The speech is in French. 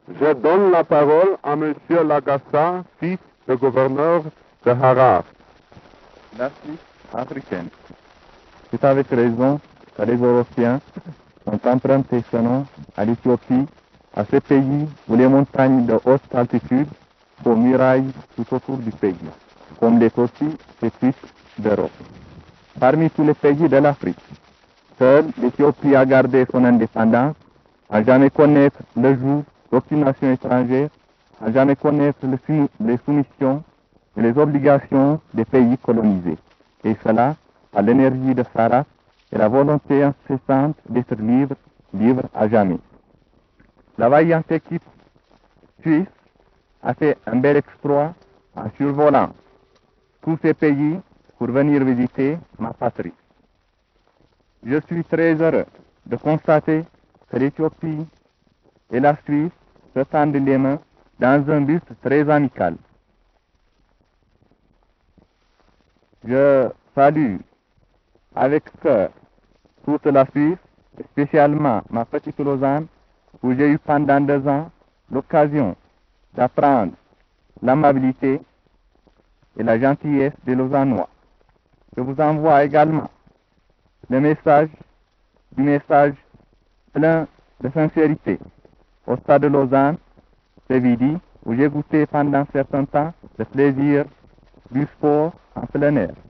Je donne la parole à Monsieur Lagassa, fils de gouverneur de Harar. L'Afrique africaine. C'est avec raison que les Européens ont emprunté ce nom à l'Éthiopie, à ce pays où les montagnes de haute altitude font murailles tout autour du pays, comme les tortues et suisses d'Europe. Parmi tous les pays de l'Afrique, seule l'Éthiopie a gardé son indépendance, à jamais connaître le joug d'aucune nation étrangère, à jamais connaître les soumissions et les obligations des pays colonisés. Et cela à l'énergie de sa race et la volonté incessante d'être libre à jamais. La vaillante équipe suisse a fait un bel exploit en survolant tous ces pays pour venir visiter ma patrie. Je suis très heureux de constater que l'Éthiopie et la Suisse se tendent les mains dans un but très amical. Je salue avec cœur toute la Suisse, spécialement ma petite Lausanne, où j'ai eu pendant 2 ans l'occasion d'apprendre l'amabilité et la gentillesse des Lausannois. Je vous envoie également du message plein de sincérité au stade de Lausanne, Séville, où j'ai goûté pendant un certain temps le plaisir du sport en plein air.